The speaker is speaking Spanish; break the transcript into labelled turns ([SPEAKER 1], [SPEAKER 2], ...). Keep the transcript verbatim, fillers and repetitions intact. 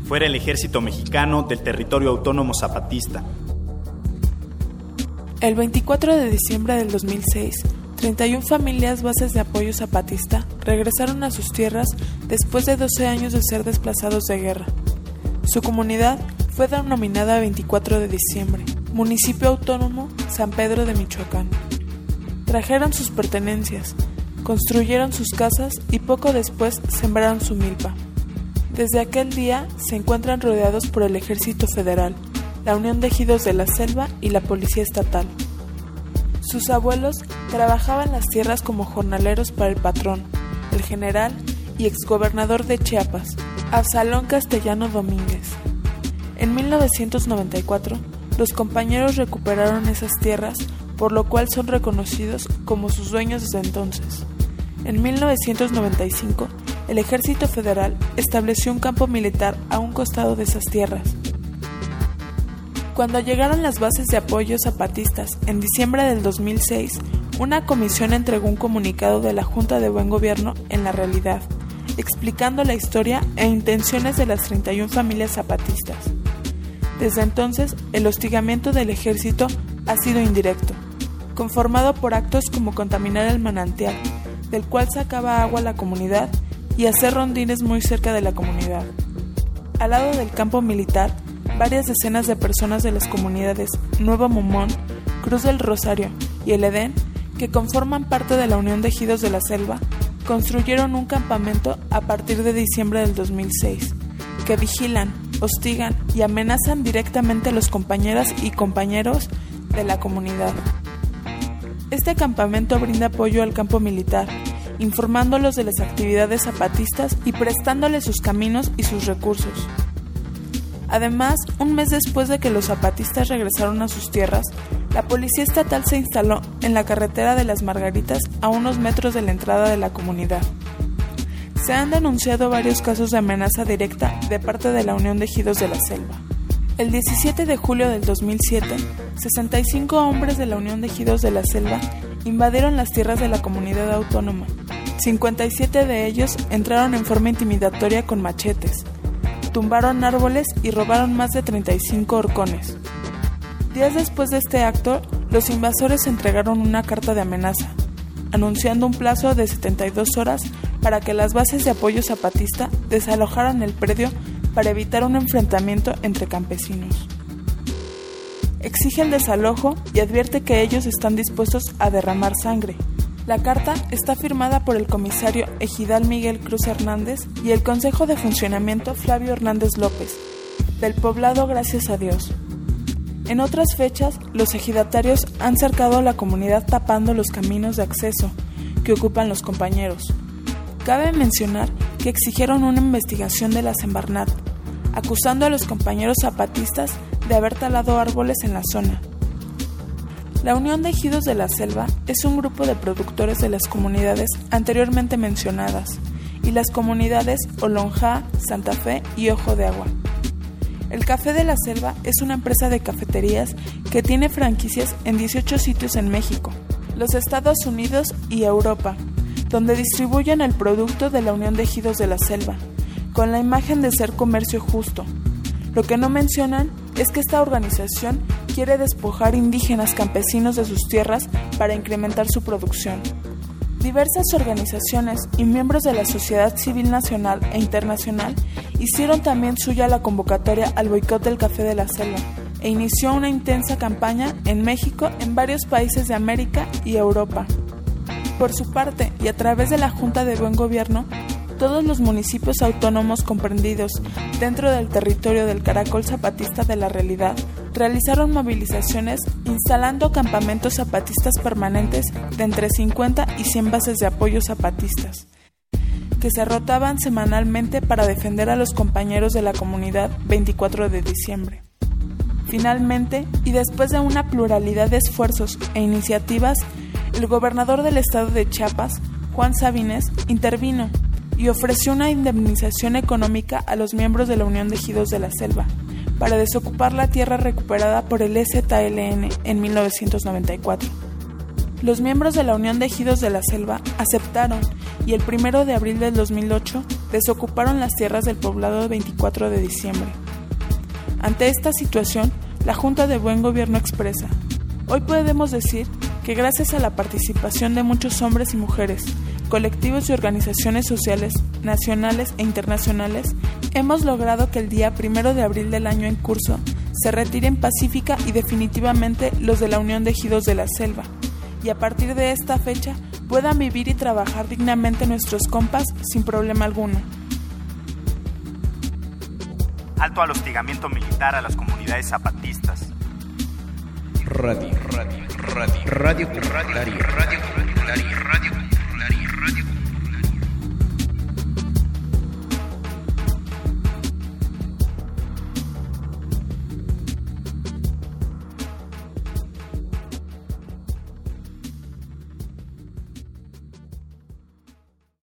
[SPEAKER 1] fuera el ejército mexicano del territorio autónomo zapatista.
[SPEAKER 2] El veinticuatro de diciembre del dos mil seis, treinta y una familias bases de apoyo zapatista regresaron a sus tierras después de doce años de ser desplazados de guerra. Su comunidad fue denominada veinticuatro de diciembre, municipio autónomo San Pedro de Michoacán. Trajeron sus pertenencias, construyeron sus casas y poco después sembraron su milpa. Desde aquel día se encuentran rodeados por el Ejército Federal, la Unión de Ejidos de la Selva y la Policía Estatal. Sus abuelos trabajaban las tierras como jornaleros para el patrón, el general y exgobernador de Chiapas, Absalón Castellano Domínguez. En mil novecientos noventa y cuatro, los compañeros recuperaron esas tierras, por lo cual son reconocidos como sus dueños desde entonces. En mil novecientos noventa y cinco, el Ejército Federal estableció un campo militar a un costado de esas tierras. Cuando llegaron las bases de apoyo zapatistas en diciembre del dos mil seis, una comisión entregó un comunicado de la Junta de Buen Gobierno en la realidad, explicando la historia e intenciones de las treinta y una familias zapatistas. Desde entonces, el hostigamiento del ejército ha sido indirecto, conformado por actos como contaminar el manantial, del cual sacaba agua a la comunidad, y hacer rondines muy cerca de la comunidad. Al lado del campo militar, varias decenas de personas de las comunidades Nuevo Momón, Cruz del Rosario y El Edén, que conforman parte de la Unión de Ejidos de la Selva, construyeron un campamento a partir de diciembre del dos mil seis, que vigilan, hostigan y amenazan directamente a los compañeras y compañeros de la comunidad. Este campamento brinda apoyo al campo militar, informándolos de las actividades zapatistas y prestándoles sus caminos y sus recursos. Además, un mes después de que los zapatistas regresaron a sus tierras, la Policía Estatal se instaló en la carretera de Las Margaritas a unos metros de la entrada de la comunidad. Se han denunciado varios casos de amenaza directa de parte de la Unión de Ejidos de la Selva. El diecisiete de julio del dos mil siete, sesenta y cinco hombres de la Unión de Ejidos de la Selva invadieron las tierras de la comunidad autónoma. cincuenta y siete de ellos entraron en forma intimidatoria con machetes, tumbaron árboles y robaron más de treinta y cinco horcones. Días después de este acto, los invasores entregaron una carta de amenaza, anunciando un plazo de setenta y dos horas para que las bases de apoyo zapatista desalojaran el predio para evitar un enfrentamiento entre campesinos. Exige el desalojo y advierte que ellos están dispuestos a derramar sangre. La carta está firmada por el comisario ejidal Miguel Cruz Hernández y el Consejo de Funcionamiento Flavio Hernández López, del poblado Gracias a Dios. En otras fechas, los ejidatarios han cercado a la comunidad tapando los caminos de acceso que ocupan los compañeros. Cabe mencionar que exigieron una investigación de la Semarnat, acusando a los compañeros zapatistas de haber talado árboles en la zona. La Unión de Ejidos de la Selva es un grupo de productores de las comunidades anteriormente mencionadas y las comunidades Olonjá, Santa Fe y Ojo de Agua. El Café de la Selva es una empresa de cafeterías que tiene franquicias en dieciocho sitios en México, los Estados Unidos y Europa, donde distribuyen el producto de la Unión de Ejidos de la Selva, con la imagen de ser comercio justo. Lo que no mencionan es que esta organización quiere despojar indígenas campesinos de sus tierras para incrementar su producción. Diversas organizaciones y miembros de la sociedad civil nacional e internacional hicieron también suya la convocatoria al boicot del Café de la Selva e inició una intensa campaña en México, en varios países de América y Europa. Por su parte, y a través de la Junta de Buen Gobierno, todos los municipios autónomos comprendidos dentro del territorio del Caracol Zapatista de la Realidad realizaron movilizaciones instalando campamentos zapatistas permanentes de entre cincuenta y cien bases de apoyo zapatistas, que se rotaban semanalmente para defender a los compañeros de la comunidad veinticuatro de diciembre. Finalmente, y después de una pluralidad de esfuerzos e iniciativas, el gobernador del estado de Chiapas, Juan Sabines, intervino y ofreció una indemnización económica a los miembros de la Unión de Ejidos de la Selva para desocupar la tierra recuperada por el E Z L N en mil novecientos noventa y cuatro. Los miembros de la Unión de Ejidos de la Selva aceptaron y el primero de abril del dos mil ocho desocuparon las tierras del poblado el veinticuatro de diciembre. Ante esta situación, la Junta de Buen Gobierno expresa: hoy podemos decir que gracias a la participación de muchos hombres y mujeres, colectivos y organizaciones sociales, nacionales e internacionales, hemos logrado que el día primero de abril del año en curso se retiren pacífica y definitivamente los de la Unión de Ejidos de la Selva, y a partir de esta fecha puedan vivir y trabajar dignamente nuestros compas sin problema alguno.
[SPEAKER 1] Alto al hostigamiento militar a las comunidades zapatistas.
[SPEAKER 3] Radio, radio, radio, radio, radio, radio, radio, radio, radio.